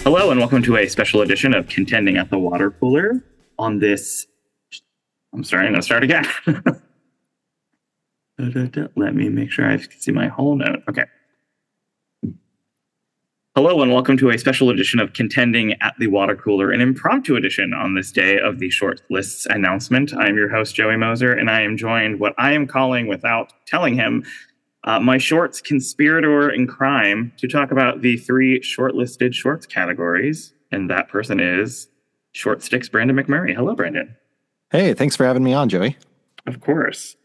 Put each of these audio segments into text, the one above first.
Hello and welcome to a special edition of Contending at the Water Cooler. On this, I'm going to start again. Let me make sure I can see my whole note. Okay. Hello and welcome to a special edition of Contending at the Water Cooler, an impromptu edition on this day of the short lists announcement. I am your host, Joey Moser, and I am joined what I am calling, without telling him, my shorts conspirator in crime, to talk about the three shortlisted shorts categories. And that person is Short Sticks Brandon McMurray. Hello, Brandon. Hey, thanks for having me on, Joey. Of course.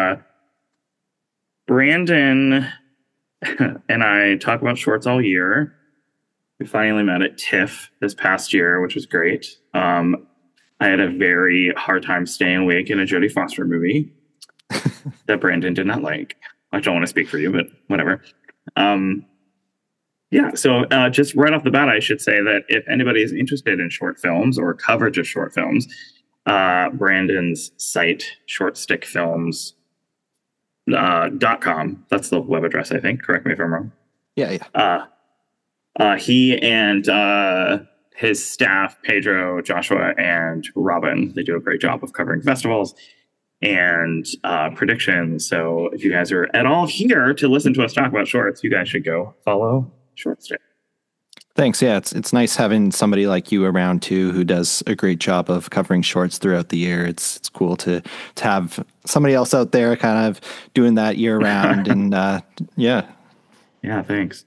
Brandon and I talk about shorts all year. We finally met at TIFF this past year, which was great. I had a very hard time staying awake in a Jodie Foster movie that Brandon did not like. I don't want to speak for you, but whatever. So just right off the bat, I should say that if anybody is interested in short films or coverage of short films, Brandon's site, shortstickfilms.com. That's the web address, I think. Correct me if I'm wrong. Yeah. He and his staff, Pedro, Joshua, and Robin, they do a great job of covering festivals and predictions. So if you guys are at all here to listen to us talk about shorts, you guys should go follow Shortstick. Thanks. Yeah, it's nice having somebody like you around too, who does a great job of covering shorts throughout the year. It's cool to have somebody else out there kind of doing that year round. And yeah, thanks.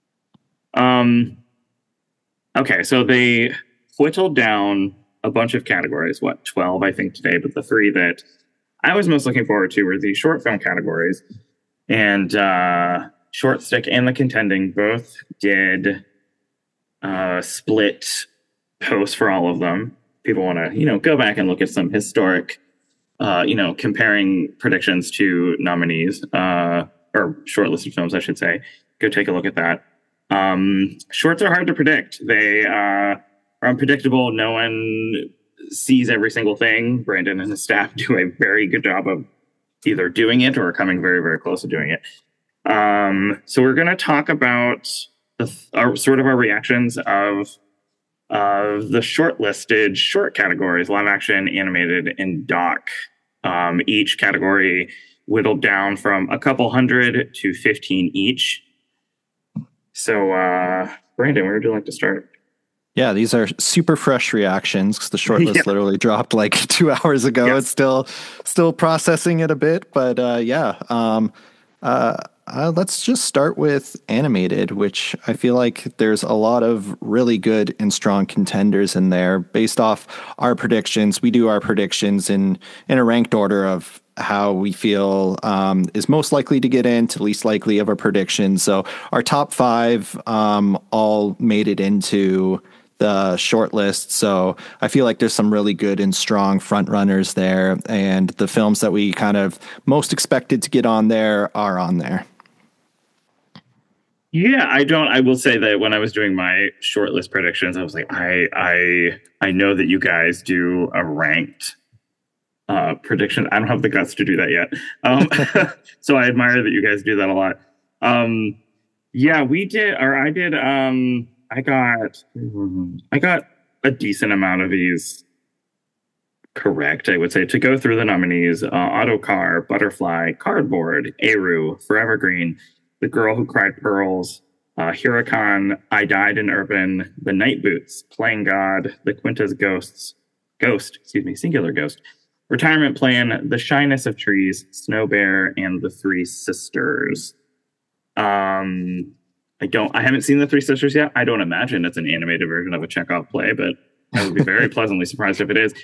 Okay, so they whittled down a bunch of categories, 12 I think today, but the three that I was most looking forward to were the short film categories. And Shortstick and The Contending both did split posts for all of them. People want to, go back and look at some historic, comparing predictions to nominees, or shortlisted films, I should say. Go take a look at that. Shorts are hard to predict. They are unpredictable. No one sees every single thing. Brandon and his staff do a very good job of either doing it or coming very, very close to doing it. So we're going to talk about our reactions of the shortlisted short categories: live action, animated, and doc. Each category whittled down from a couple hundred to 15 each. So, Brandon, where would you like to start? Yeah, these are super fresh reactions because the shortlist literally dropped like 2 hours ago. Yeah. It's still processing it a bit, but let's just start with animated, which I feel like there's a lot of really good and strong contenders in there. Based off our predictions, we do our predictions in a ranked order of how we feel is most likely to get in to least likely of our predictions. So our top 5 all made it into the short list. So I feel like there's some really good and strong front runners there, and the films that we kind of most expected to get on there are on there. Yeah, I will say that when I was doing my shortlist predictions, I was like, I know that you guys do a ranked prediction. I don't have the guts to do that yet. So I admire that you guys do that a lot. We did, or I did, I got a decent amount of these correct, I would say. To go through the nominees: Autocar, Butterfly, Cardboard, Eru, Forever Green, The Girl Who Cried Pearls, Huracan, I Died in Urban, The Night Boots, Playing God, The Quinta's Singular Ghost, Retirement Plan, The Shyness of Trees, Snow Bear, and The Three Sisters. I haven't seen The Three Sisters yet. I don't imagine it's an animated version of a Chekhov play, but I would be very pleasantly surprised if it is.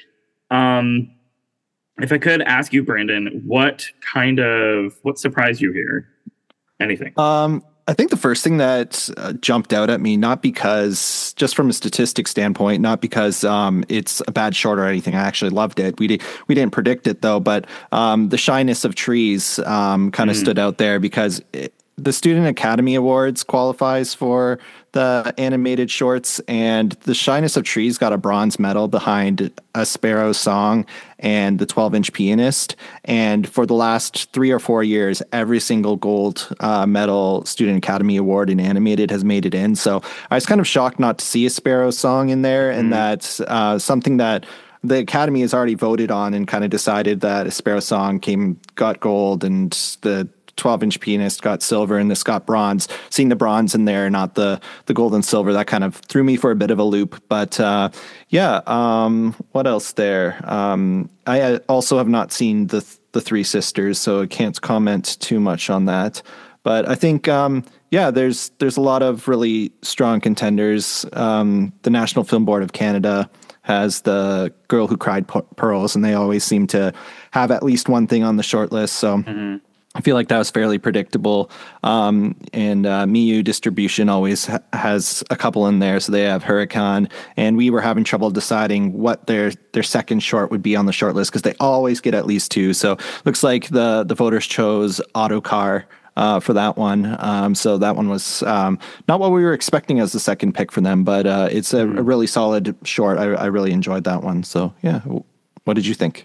If I could ask you, Brandon, what surprised you here? Anything? I think the first thing that jumped out at me, not because just from a statistics standpoint, not because it's a bad short or anything. I actually loved it. We didn't predict it though, but The Shyness of Trees kind of stood out there because the Student Academy Awards qualifies for the animated shorts, and The Shyness of Trees got a bronze medal behind A Sparrow Song and The 12-Inch Pianist. And for the last 3 or 4 years, every single gold medal Student Academy Award in animated has made it in. So I was kind of shocked not to see A Sparrow Song in there, and that's something that the Academy has already voted on and kind of decided that A Sparrow Song got gold, and the 12-Inch Pianist got silver, and this got bronze. Seeing the bronze in there, not the gold and silver, that kind of threw me for a bit of a loop. But what else there? I also have not seen the Three Sisters, so I can't comment too much on that. But I think there's a lot of really strong contenders. The National Film Board of Canada has The Girl Who Cried Pearls, and they always seem to have at least one thing on the short list. So I feel like that was fairly predictable. And Miyu Distribution always has a couple in there. So they have Huracan, and we were having trouble deciding what their second short would be on the short list, because they always get at least two. So looks like the voters chose Autocar for that one. So that one was not what we were expecting as the second pick for them, but it's a really solid short. I really enjoyed that one. So yeah, what did you think?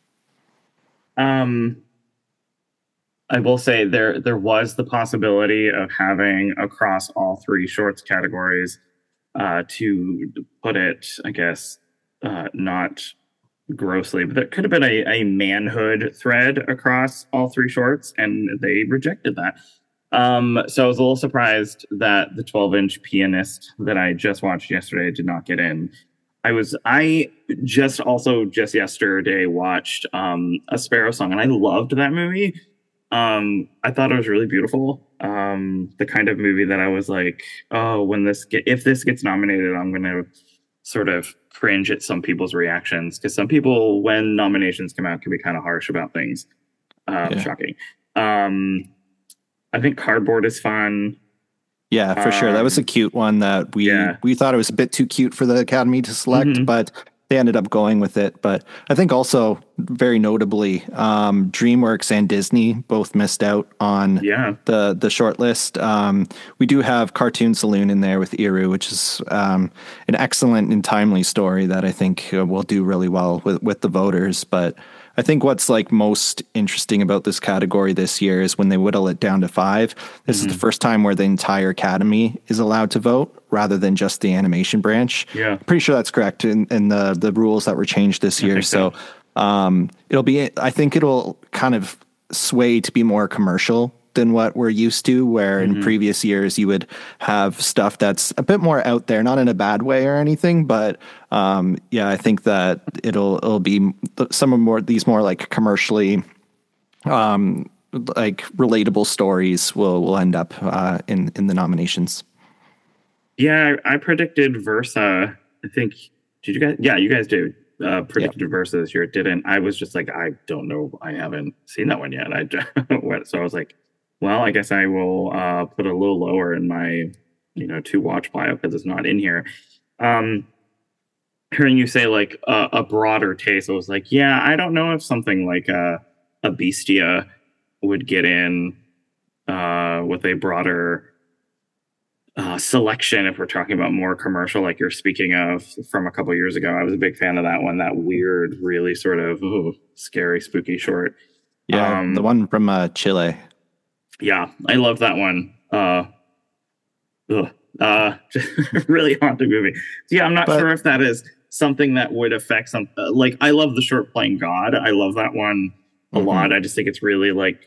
I will say there was the possibility of having across all three shorts categories, to put it, I guess, not grossly, but there could have been a manhood thread across all three shorts, and they rejected that. So I was a little surprised that the 12-Inch Pianist that I just watched yesterday did not get in. I just yesterday watched A Sparrow Song, and I loved that movie. I thought it was really beautiful. The kind of movie that I was like, oh, if this gets nominated, I'm going to sort of cringe at some people's reactions, because some people, when nominations come out, can be kind of harsh about things. Shocking. I think Cardboard is fun. Yeah, for sure. That was a cute one that we thought it was a bit too cute for the Academy to select, but they ended up going with it. But I think also, very notably, DreamWorks and Disney both missed out on the short list. We do have Cartoon Saloon in there with Iru, which is an excellent and timely story that I think will do really well with the voters. But I think what's like most interesting about this category this year is when they whittle it down to 5. This is the first time where the entire Academy is allowed to vote rather than just the animation branch. Yeah, pretty sure that's correct in the rules that were changed this year. So I think it'll kind of sway to be more commercial than what we're used to, where in previous years you would have stuff that's a bit more out there, not in a bad way or anything, but I think that it'll be these more like commercially like relatable stories will end up in the nominations. Yeah, I predicted Versa. I think, did you guys? Yeah, you guys did. Predicted Versa this year. It didn't. I was just like, I don't know. I haven't seen that one yet. So I was like, well, I guess I will put a little lower in my, to watch bio, because it's not in here. Hearing you say like a broader taste, I was like, yeah, I don't know if something like a Bestia would get in with a broader selection, if we're talking about more commercial, like you're speaking of from a couple years ago. I was a big fan of that one, that weird, really sort of scary, spooky short. Yeah, the one from Chile. Yeah, I love that one. Really haunted movie. So yeah, I'm not sure if that is something that would affect some. Like, I love the short Playing God. I love that one a lot. I just think it's really like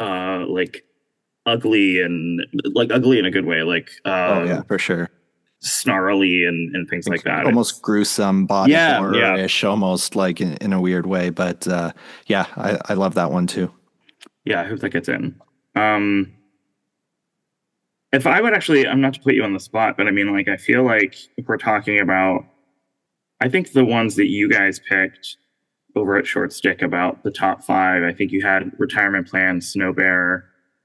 ugly, and like ugly in a good way. Like for sure. Snarly and things like that. Almost gruesome, body horror-ish, almost like in a weird way. But I love that one too. Yeah, I hope that gets in. If I would actually, I'm not to put you on the spot, but I mean, like, I feel like if we're talking about, I think the ones that you guys picked over at Short Stick about the top 5, I think you had Retirement Plan, Snow Bear,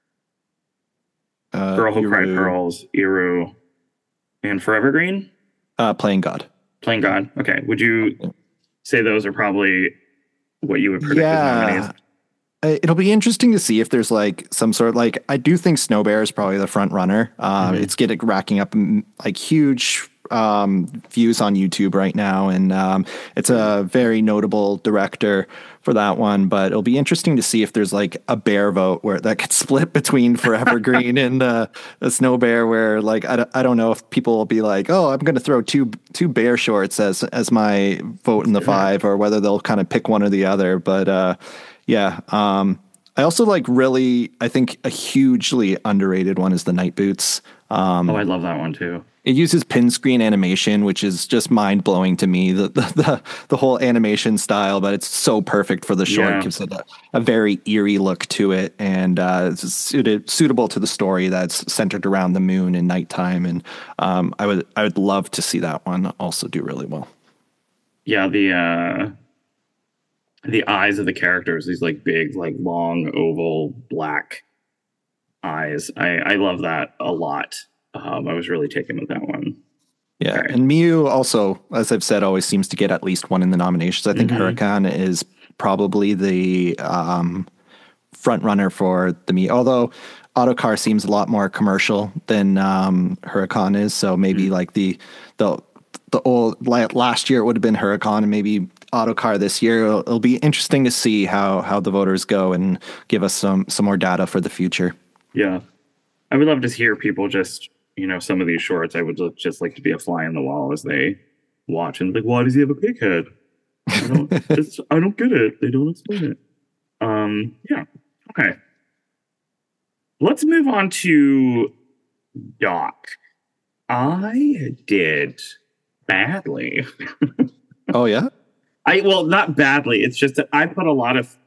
Girl Who Cried Pearls, Iru, and Forever Green? Playing God. Playing God. Okay. Would you say those are probably what you would predict as nominees? It'll be interesting to see if there's like some sort of like, I do think Snow Bear is probably the front runner. It's getting racking up like huge views on YouTube right now, and it's a very notable director for that one. But it'll be interesting to see if there's like a bear vote where that gets split between Forever Green and a Snow Bear. Where like I don't know if people will be like, oh, I'm going to throw two bear shorts as my vote in the five, or whether they'll kind of pick one or the other. But yeah. I also like really, I think a hugely underrated one is the Night Boots. Oh, I love that one too. It uses pin screen animation, which is just mind blowing to me. The whole animation style, but it's so perfect for the short. Yeah. Gives it a very eerie look to it, and it's suitable to the story that's centered around the moon and nighttime. And I would love to see that one also do really well. Yeah, the eyes of the characters, these like big, like long, oval, black eyes. I love that a lot. I was really taken with that one. Yeah, okay. And Miyu also, as I've said, always seems to get at least one in the nominations. I think Huracan is probably the front runner for the Miyu, although Autocar seems a lot more commercial than Huracan is. So maybe like the old last year it would have been Huracan, and maybe Autocar this year. It'll be interesting to see how the voters go and give us some more data for the future. Yeah, I would love to hear people just, some of these shorts. I would just like to be a fly on the wall as they watch and like, why does he have a pig head? I don't get it. They don't explain it. Yeah. Okay. Let's move on to Doc. I did badly. Oh yeah? Not badly. It's just that I put a lot of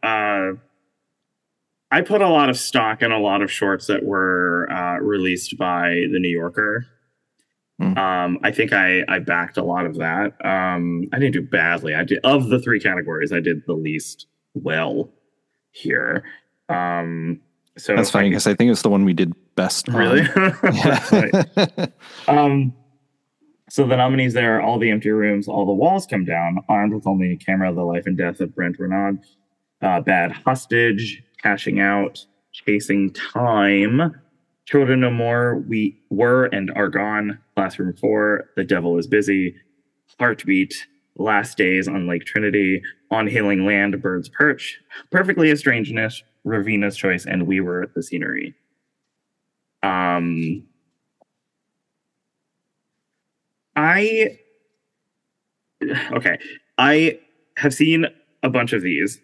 stock in a lot of shorts that were released by the New Yorker. I think I backed a lot of that. I didn't do badly. I did, of the three categories, I did the least well here. So that's funny because I think it's the one we did best. Really? So the nominees there are All the Empty Rooms, All the Walls Come Down, Armed with Only a Camera, The Life and Death of Brent Renaud, Bad Hostage, Cashing Out, Chasing Time, Children No More, We Were and Are Gone, Classroom 4, The Devil is Busy, Heartbeat, Last Days on Lake Trinity, On Healing Land, Bird's Perch, Perfectly Strangeness, Ravina's Choice, and We Were the Scenery. I have seen a bunch of these.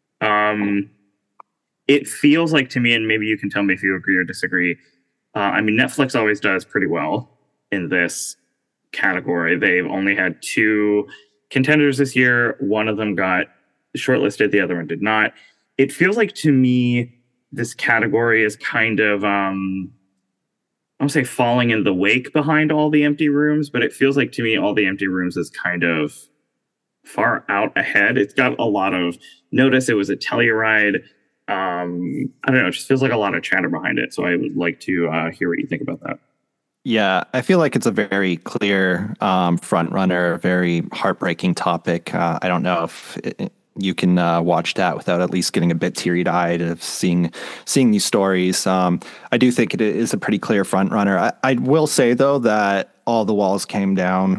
It feels like to me, and maybe you can tell me if you agree or disagree. Netflix always does pretty well in this category. They've only had two contenders this year. One of them got shortlisted, the other one did not. It feels like to me, this category is kind of, I don't say falling in the wake behind All the Empty Rooms, but it feels like to me, All the Empty Rooms is kind of far out ahead. It's got a lot of notice. It was a Telluride. I don't know. It just feels like a lot of chatter behind it. So I would like to hear what you think about that. Yeah, I feel like it's a very clear front runner, very heartbreaking topic. I don't know if you can watch that without at least getting a bit teary-eyed of seeing these stories. I do think it is a pretty clear front runner. I will say though that All the Walls Came Down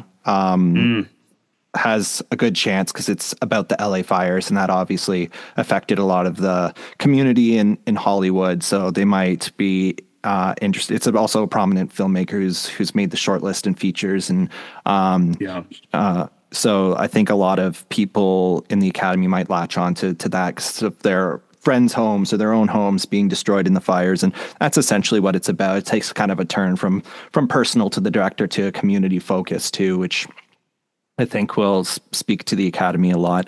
has a good chance because it's about the LA fires, and that obviously affected a lot of the community in Hollywood. So they might be interested. It's also a prominent filmmaker who's made the shortlist and features, and so I think a lot of people in the Academy might latch on to that because of their friends' homes or their own homes being destroyed in the fires. And that's essentially what it's about. It takes kind of a turn from personal to the director to a community focus too, which I think will speak to the Academy a lot.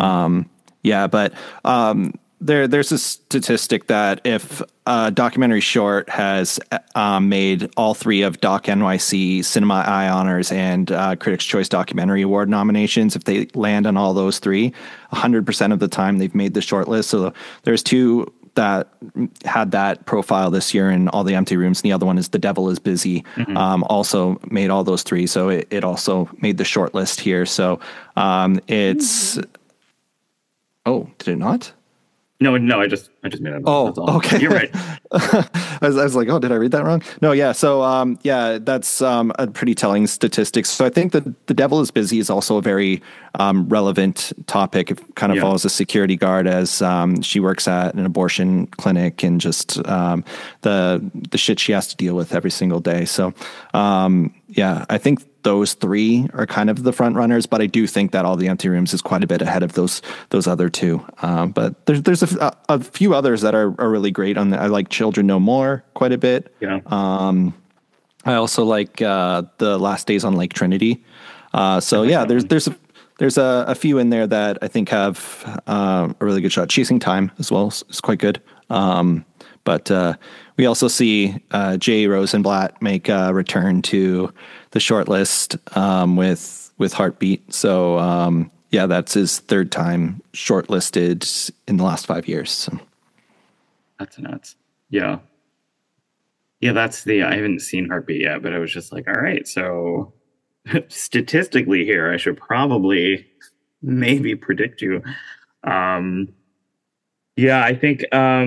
There's a statistic that if a documentary short has made all three of Doc NYC, Cinema Eye Honors, and Critics' Choice Documentary Award nominations, if they land on all those three, 100% of the time they've made the shortlist. So there's two that had that profile this year in All the Empty Rooms, and the other one is The Devil is Busy, also made all those three. So it also made the shortlist here. So it's... Oh, did it not? No, I just made it up. That's Oh, all. okay. You're right. I was like, oh, did I read that wrong? No, yeah. So, yeah, that's a pretty telling statistics. So I think that The Devil is Busy is also a very relevant topic. It kind of Yeah. follows a security guard as she works at an abortion clinic and just the shit she has to deal with every single day. So, yeah, I think those three are kind of the front runners, but I do think that All the Empty Rooms is quite a bit ahead of those other two. But there's a few others that are really great. I like Children No More quite a bit. Yeah. I also like The Last Days on Lake Trinity. So like yeah, that one. there's a few in there that I think have a really good shot. Chasing Time as well is quite good. But we also see Jay Rosenblatt make a return to the shortlist with Heartbeat. So yeah, that's his third time shortlisted in the last 5 years. So. That's nuts. Yeah. Yeah, I haven't seen Heartbeat yet, but I was just like, all right, so statistically here, I should probably maybe predict you. Um, yeah, I think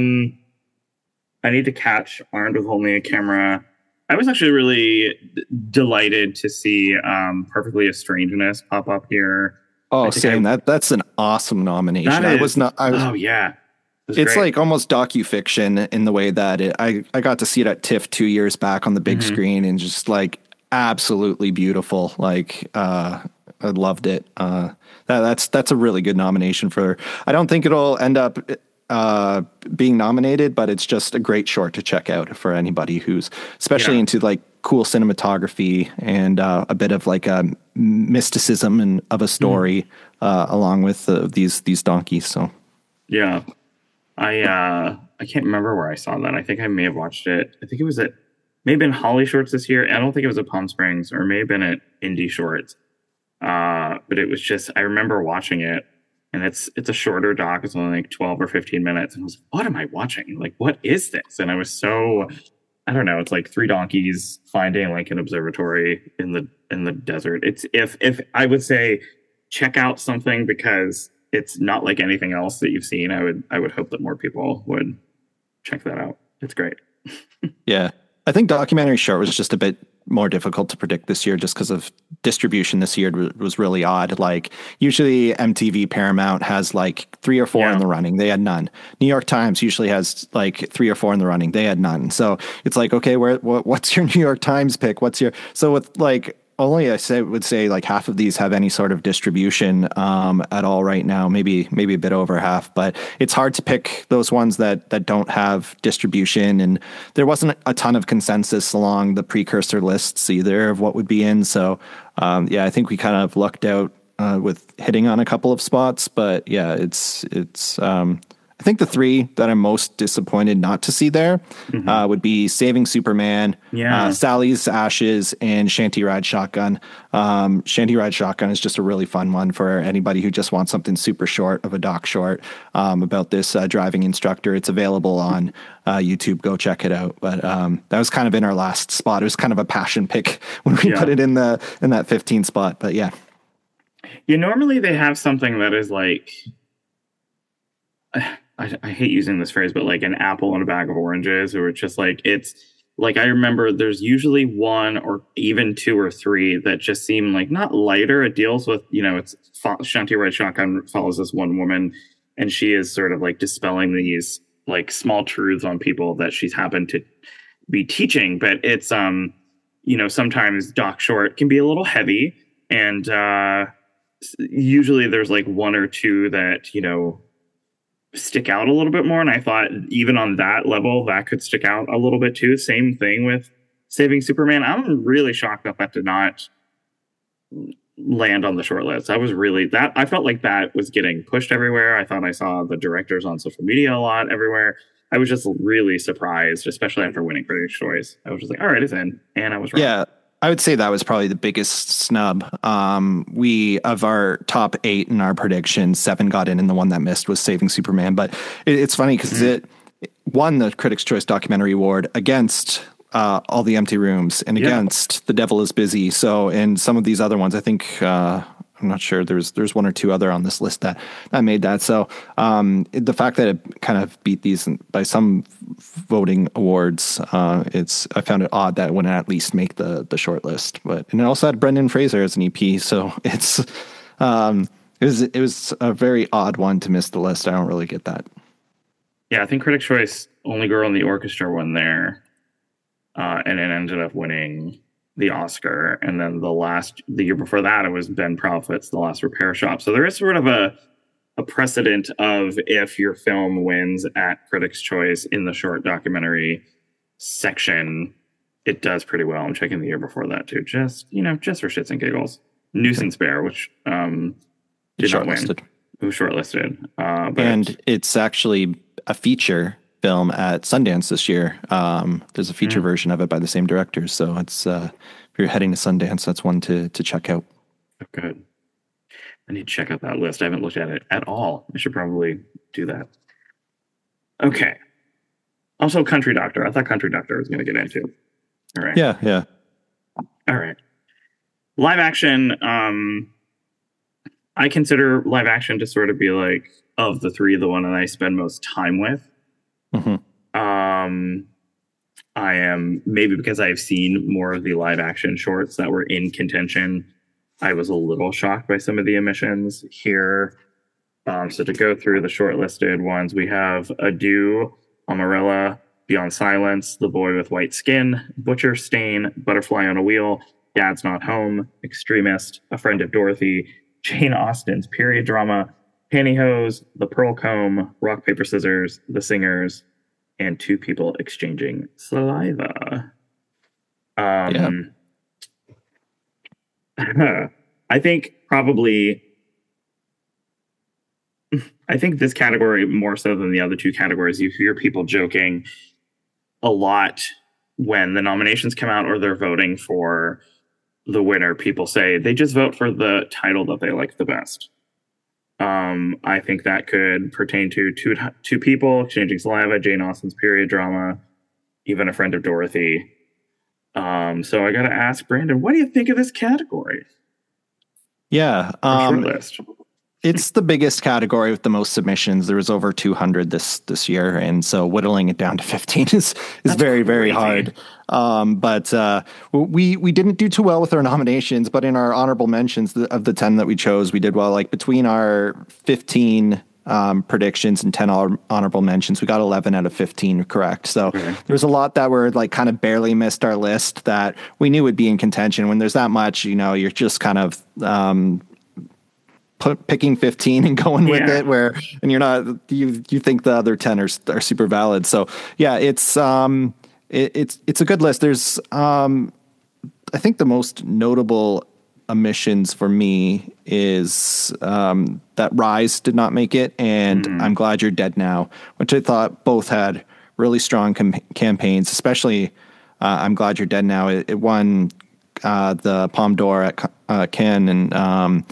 I need to catch Armed with Only a Camera. I was actually really delighted to see Perfectly a Strangeness pop up here. Oh, same. That's an awesome nomination. That I is, was not. I was. oh yeah, It's great. like almost docufiction in the way that I got to see it at TIFF 2 years back on the big screen and just like absolutely beautiful. Like I loved it. That's a really good nomination for. I don't think it'll end up being nominated, but it's just a great short to check out for anybody who's especially Yeah. into like cool cinematography and a bit of like a mysticism and of a story along with these donkeys. So Yeah. I can't remember where I saw that. I think I may have watched it. I think it was at maybe in Holly Shorts this year. I don't think it was at Palm Springs or may have been at Indie Shorts. But it was just I remember watching it and it's a shorter doc. It's only like 12 or 15 minutes. And I was like, what am I watching? Like, what is this? And I was so I don't know, it's like three donkeys finding like an observatory in the desert. It's if I would say check out something because it's not like anything else that you've seen. I would hope that more people would check that out. It's great. yeah, I think documentary short was just a bit more difficult to predict this year just because of distribution this year was really odd. Like usually MTV Paramount has like 3 or 4 in the running. They had none. New York Times usually has like 3 or 4 in the running. They had none. So it's like, okay, what's your New York Times pick? So with like only would say like half of these have any sort of distribution at all right now, maybe a bit over half, but it's hard to pick those ones that don't have distribution. And there wasn't a ton of consensus along the precursor lists either of what would be in. So yeah, I think we kind of lucked out with hitting on a couple of spots, but yeah, it's I think the three that I'm most disappointed not to see there would be Saving Superman, Yeah. Sally's Ashes, and Shanty Ride Shotgun. Shanty Ride Shotgun is just a really fun one for anybody who just wants something super short of a doc short about this driving instructor. It's available on YouTube. Go check it out. But that was kind of in our last spot. It was kind of a passion pick when we put it in that 15 spot. But yeah. Yeah, normally they have something that is like I hate using this phrase, but like an apple in a bag of oranges, or it's just like it's like I remember there's usually one or even two or three that just seem like not lighter. It deals with it's Shanty Red Shotgun follows this one woman, and she is sort of like dispelling these like small truths on people that she's happened to be teaching. But it's sometimes Doc Short can be a little heavy, and usually there's like one or two that stick out a little bit more. And I thought even on that level, that could stick out a little bit too. Same thing with Saving Superman. I'm really shocked that did not land on the short list. I felt like that was getting pushed everywhere. I thought I saw the directors on social media a lot everywhere. I was just really surprised, especially after winning Critics' Choice. I was just like, all right, it's in. And I was wrong. Yeah. I would say that was probably the biggest snub. We of our top 8 in our prediction, 7 got in, and the one that missed was Saving Superman. But it's funny because it won the Critics' Choice Documentary Award against All the Empty Rooms and against The Devil is Busy. So, and some of these other ones, I think I'm not sure. There's one or two other on this list that made that. So the fact that it kind of beat these by some voting awards, I found it odd that it wouldn't at least make the short list. And it also had Brendan Fraser as an EP, so it was a very odd one to miss the list. I don't really get that. Yeah, I think Critics' Choice, Only Girl in the Orchestra won there, and it ended up winning the Oscar. And then the year before that, it was Ben Profitt's The Last Repair Shop. So there is sort of a precedent of if your film wins at Critics' Choice in the short documentary section, it does pretty well. I'm checking the year before that too, just for shits and giggles. Nuisance Bear, which did not win. It was shortlisted. And it's actually a feature film at Sundance this year. There's a feature version of it by the same director. So it's if you're heading to Sundance, that's one to check out. Oh, good. I need to check out that list. I haven't looked at it at all. I should probably do that. Okay. Also, Country Doctor. I thought Country Doctor was going to get into. All right. Yeah. All right. Live action. I consider live action to sort of be like, of the three, the one that I spend most time with. Mm-hmm. I am, maybe because I've seen more of the live action shorts that were in contention, I was a little shocked by some of the omissions here. So to go through the shortlisted ones, we have Adieu, Amarella, Beyond Silence, The Boy with White Skin, Butcher, Stain, Butterfly on a Wheel, Dad's Not Home, Extremist, A Friend of Dorothy, Jane Austen's period drama, Pantyhose, The Pearl Comb, Rock, Paper, Scissors, The Singers, and Two People Exchanging Saliva. I think this category, more so than the other two categories, you hear people joking a lot when the nominations come out or they're voting for the winner. People say they just vote for the title that they like the best. I think that could pertain to two People Exchanging Saliva, Jane Austen's period drama, even A Friend of Dorothy. So I got to ask Brandon, what do you think of this category? Yeah. Short list. It's the biggest category with the most submissions. There was over 200 this year, and so whittling it down to 15 is very, very hard. But we didn't do too well with our nominations, but in our honorable mentions of the 10 that we chose, we did well. Like between our 15 predictions and 10 honorable mentions, we got 11 out of 15 correct. So there's a lot that were like kind of barely missed our list that we knew would be in contention. When there's that much, you're just kind of picking 15 and going with it, and you're not, you think the other 10 are super valid. So yeah, it's a good list. There's I think the most notable omissions for me is that Rise did not make it, and I'm Glad You're Dead Now, which I thought both had really strong campaigns, especially I'm Glad You're Dead Now. It won the Palme d'Or at Cannes, and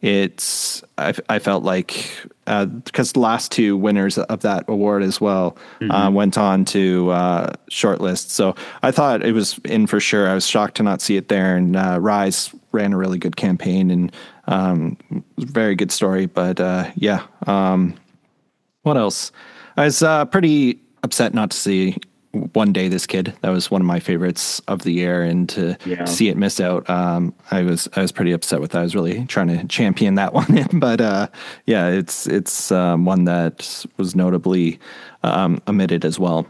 I felt like because the last two winners of that award as well went on to shortlist. So I thought it was in for sure. I was shocked to not see it there. And Rise ran a really good campaign and very good story. But what else? I was pretty upset not to see One Day This Kid. That was one of my favorites of the year, and to see it miss out, I was pretty upset with that. I was really trying to champion that one, but it's one that was notably omitted as well.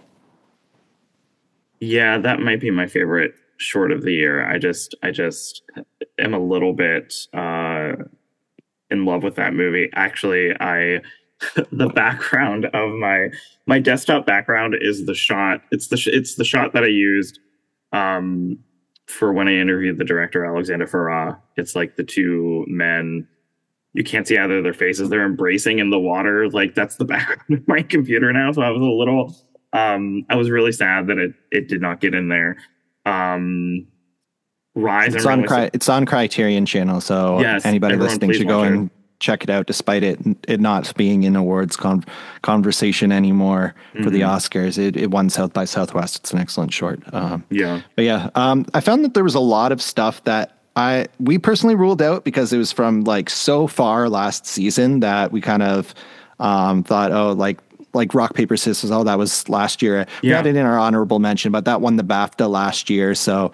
Yeah, that might be my favorite short of the year. I just am a little bit in love with that movie. Actually, the background of my desktop background is the shot. It's the shot that I used for when I interviewed the director, Alexander Farah. It's like the two men, you can't see either of their faces. They're embracing in the water. Like that's the background of my computer now. So I was a little, I was really sad that it did not get in there. Rise. It's on Criterion Channel. So anybody listening should go and check it out, despite it not being in awards conversation anymore for the Oscars. It won South by Southwest. It's an excellent short. I found that there was a lot of stuff that we personally ruled out because it was from like so far last season that we kind of thought, oh, like rock paper scissors. Oh, that was last year. We Yeah. had it in our honorable mention, but that won the BAFTA last year. So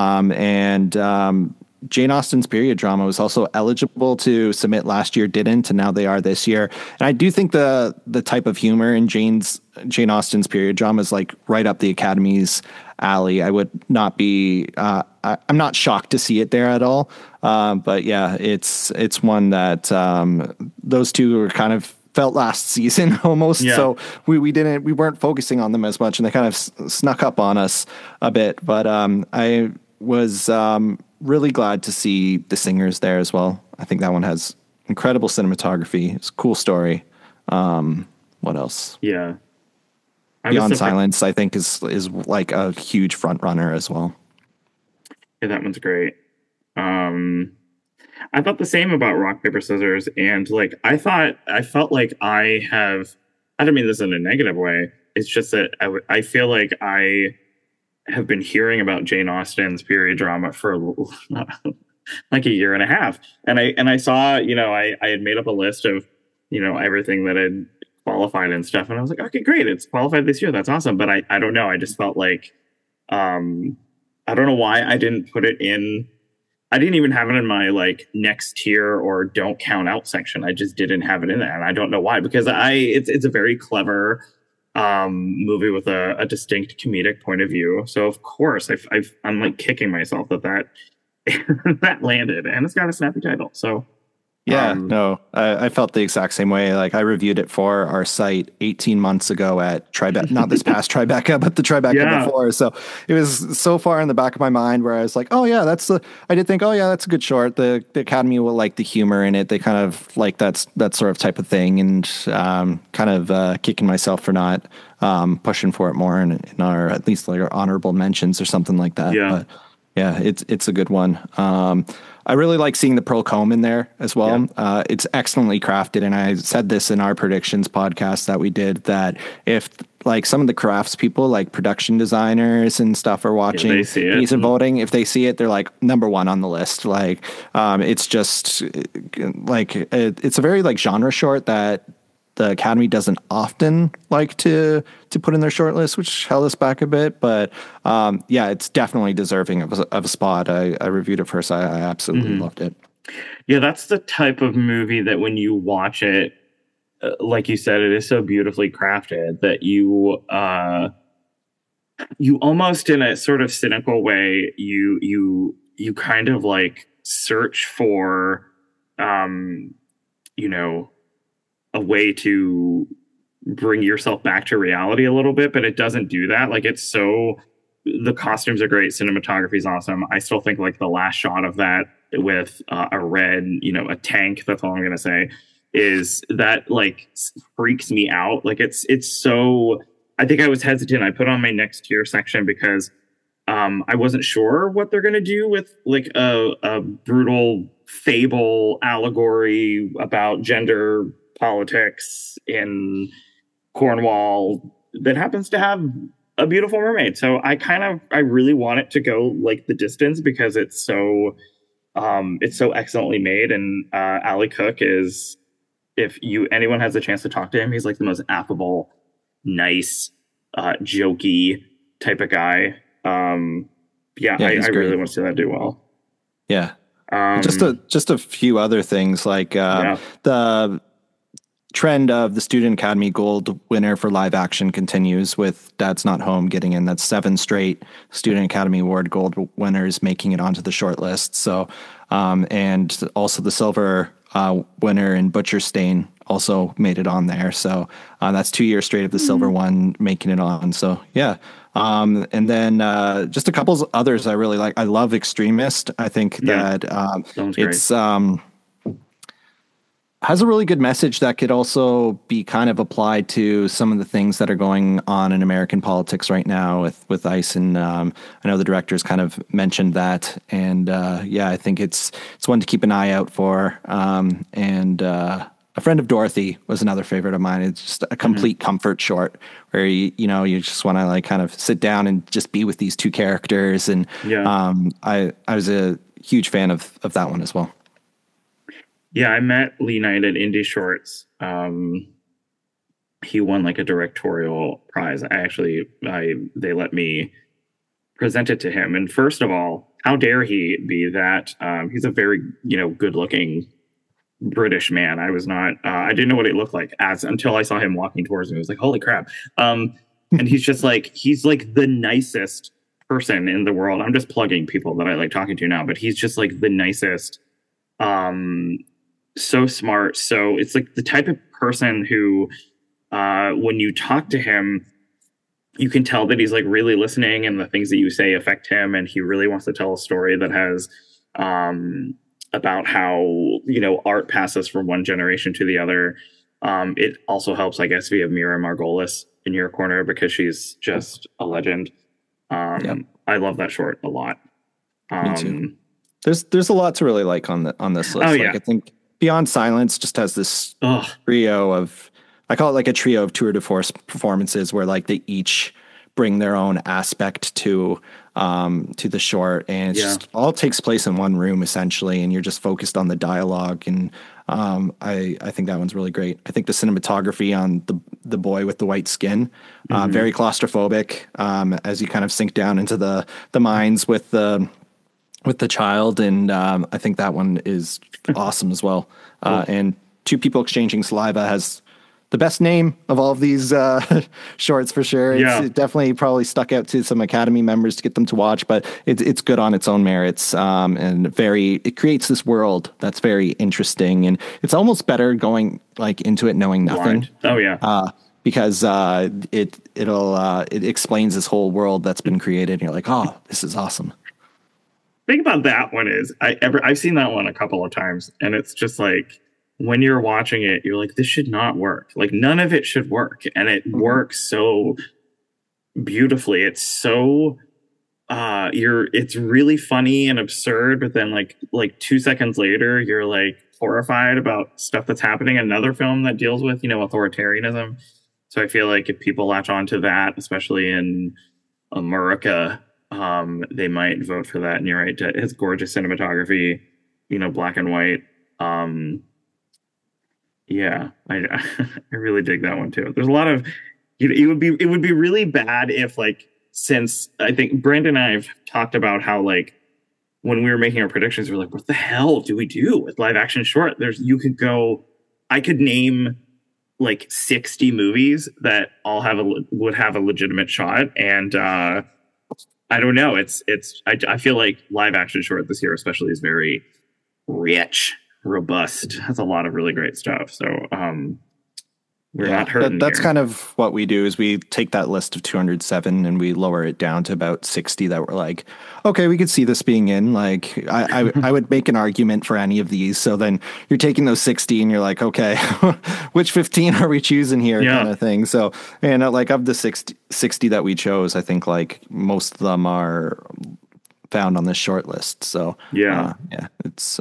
Jane Austen's period drama was also eligible to submit last year, didn't, and now they are this year. And I do think the type of humor in Jane Austen's period drama is like right up the Academy's alley. I would not be. I'm not shocked to see it there at all. But yeah, it's one that those two were kind of felt last season almost. Yeah. So we weren't focusing on them as much, and they kind of snuck up on us a bit. But I was really glad to see The Singers there as well. I think that one has incredible cinematography. It's a cool story. What else? Yeah. Beyond Silence, I think, is like a huge front runner as well. Yeah, that one's great. I thought the same about Rock, Paper, Scissors, and like I felt like I don't mean this in a negative way. It's just that I feel like I have been hearing about Jane Austen's period drama for like a year and a half, and I saw, I had made up a list of everything that had qualified and stuff, and I was like, okay, great, it's qualified this year, that's awesome. But I don't know, I just felt like I don't know why I didn't put it in. I didn't even have it in my like next tier or don't count out section. I just didn't have it in there, and I don't know why, because it's a very clever movie with a distinct comedic point of view. So of course I'm like kicking myself that that landed, and it's got a snappy title. So yeah, no, I felt the exact same way. Like I reviewed it for our site 18 months ago at Tribeca, not this past Tribeca, but the Tribeca before. So it was so far in the back of my mind where I was like, oh yeah, I did think, oh yeah, that's a good short. The Academy will like the humor in it. They kind of like that sort of type of thing, and kind of kicking myself for not pushing for it more in our, at least like our honorable mentions or something like that. Yeah. But yeah, it's a good one. I really like seeing the Pearl Comb in there as well. Yeah. It's excellently crafted, and I said this in our predictions podcast that we did, that if like some of the crafts people, like production designers and stuff, are watching these and voting, if they see it, they're like number one on the list. Like it's just like it's a very like genre short that the Academy doesn't often like to put in their short list, which held us back a bit. But yeah, it's definitely deserving of a spot. I reviewed it first. I absolutely loved it. Yeah, that's the type of movie that when you watch it, like you said, it is so beautifully crafted that you almost, in a sort of cynical way, you kind of like search for, a way to bring yourself back to reality a little bit, but it doesn't do that. Like the costumes are great. Cinematography is awesome. I still think like the last shot of that with a red, a tank, that's all I'm going to say, is that like freaks me out. Like it's so, I think I was hesitant. I put on my next tier section because I wasn't sure what they're going to do with like a brutal fable allegory about gender politics in Cornwall that happens to have a beautiful mermaid. So I really want it to go like the distance because it's so excellently made. And Ali Cook is, if anyone has a chance to talk to him, he's like the most affable, nice, jokey type of guy. I really want to see that do well. Yeah. Just a few other things, like the trend of the Student Academy Gold winner for live action continues, with Dad's Not Home getting in. That's 7 straight Student Academy Award Gold winners making it onto the short list. So, and also the silver winner in Butcher Stain also made it on there. So that's 2 years straight of the silver one making it on. So yeah. And then just a couple others I really like. I love Extremist. I think that it's has a really good message that could also be kind of applied to some of the things that are going on in American politics right now with ICE. And I know the director's kind of mentioned that. And I think it's one to keep an eye out for. A Friend of Dorothy was another favorite of mine. It's just a complete comfort short where you just want to like kind of sit down and just be with these two characters. And I was a huge fan of that one as well. Yeah, I met Lee Knight at Indie Shorts. He won like a directorial prize. They let me present it to him. And first of all, how dare he be that? He's a very, good looking British man. I was not, I didn't know what he looked like until I saw him walking towards me. I was like, holy crap. And he's just like, he's like the nicest person in the world. I'm just plugging people that I like talking to now, but he's just like the nicest, so smart. So it's like the type of person who, when you talk to him, you can tell that he's like really listening and the things that you say affect him. And he really wants to tell a story that has, about how, art passes from one generation to the other. It also helps, I guess, we have Mira Margolis in your corner because she's just a legend. Yep. I love that short a lot. Me too. There's a lot to really like on this list. Yeah. I think Beyond Silence just has this trio of, I call it like a trio of tour de force performances where like they each bring their own aspect to the short, and it just all takes place in one room essentially, and you're just focused on the dialogue. And I think that one's really great. I think the cinematography on the boy with the white skin, very claustrophobic, as you kind of sink down into the mines with the child, and I think that one is awesome as well. Cool. And Two People Exchanging Saliva has the best name of all of these shorts for sure. It definitely probably stuck out to some Academy members to get them to watch, but it's good on its own merits, and it creates this world that's very interesting, and it's almost better going like into it knowing nothing. Blind. Oh yeah. Because it explains this whole world that's been created, and you're like, oh, this is awesome. Thing about that one is I've seen that one a couple of times, and it's just like, when you're watching it, you're like, this should not work. Like none of it should work. And it works so beautifully. It's so, it's really funny and absurd, but then like 2 seconds later, you're like horrified about stuff that's happening. Another film that deals with, authoritarianism. So I feel like if people latch on to that, especially in America, they might vote for that. And you're right, it's gorgeous cinematography, black and white. Yeah, I really dig that one too. There's a lot of, it would be really bad if since I think Brandon and I have talked about how when we were making our predictions, we were like, what the hell do we do with live action short? I could name 60 movies that all would have a legitimate shot. And I don't know. I feel like live action short this year, especially, is very rich, robust, has a lot of really great stuff. So we're not hurting. That's here. Kind of what we do is we take that list of 207 and we lower it down to about 60 that we're like, okay, we could see this being in. I would make an argument for any of these. So then you're taking those 60 and you're like, okay, which 15 are we choosing here, kind of thing. So, and of the 60 that we chose, I think most of them are found on this short list. So it's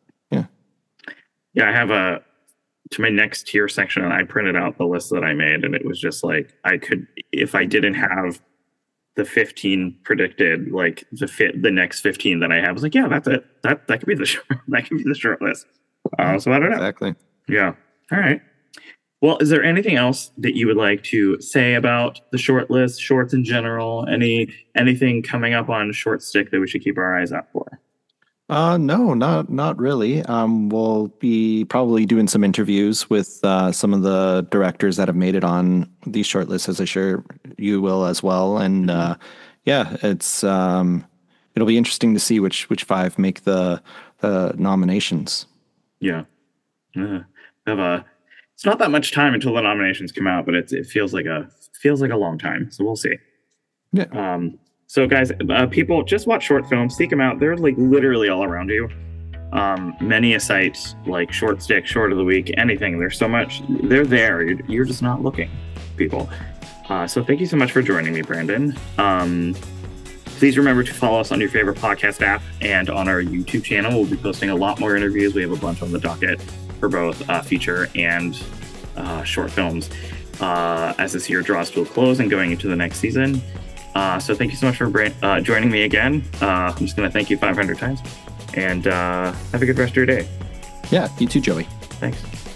I have to my next tier section, and I printed out the list that I made, and it was just I could, if I didn't have the 15 predicted, the next 15 that I have, I was like, yeah, that's it. That could be the short list. So I don't know. Exactly. Yeah. All right. Well, is there anything else that you would like to say about the short list, shorts in general? Anything coming up on Short Stick that we should keep our eyes out for? No, not really. We'll be probably doing some interviews with some of the directors that have made it on these shortlists, as I'm sure you will as well. And it's it'll be interesting to see which 5 make the nominations. Yeah. It's not that much time until the nominations come out, but it feels like a long time. So we'll see. Yeah. So guys, people, just watch short films, seek them out. They're literally all around you. Many a site like Short Stick, Short of the Week, anything. There's so much. They're there. You're just not looking, people. So thank you so much for joining me, Brandon. Please remember to follow us on your favorite podcast app and on our YouTube channel. We'll be posting a lot more interviews. We have a bunch on the docket for both feature and short films as this year draws to a close and going into the next season. So thank you so much for joining me again. I'm just going to thank you 500 times. And have a good rest of your day. Yeah, you too, Joey. Thanks.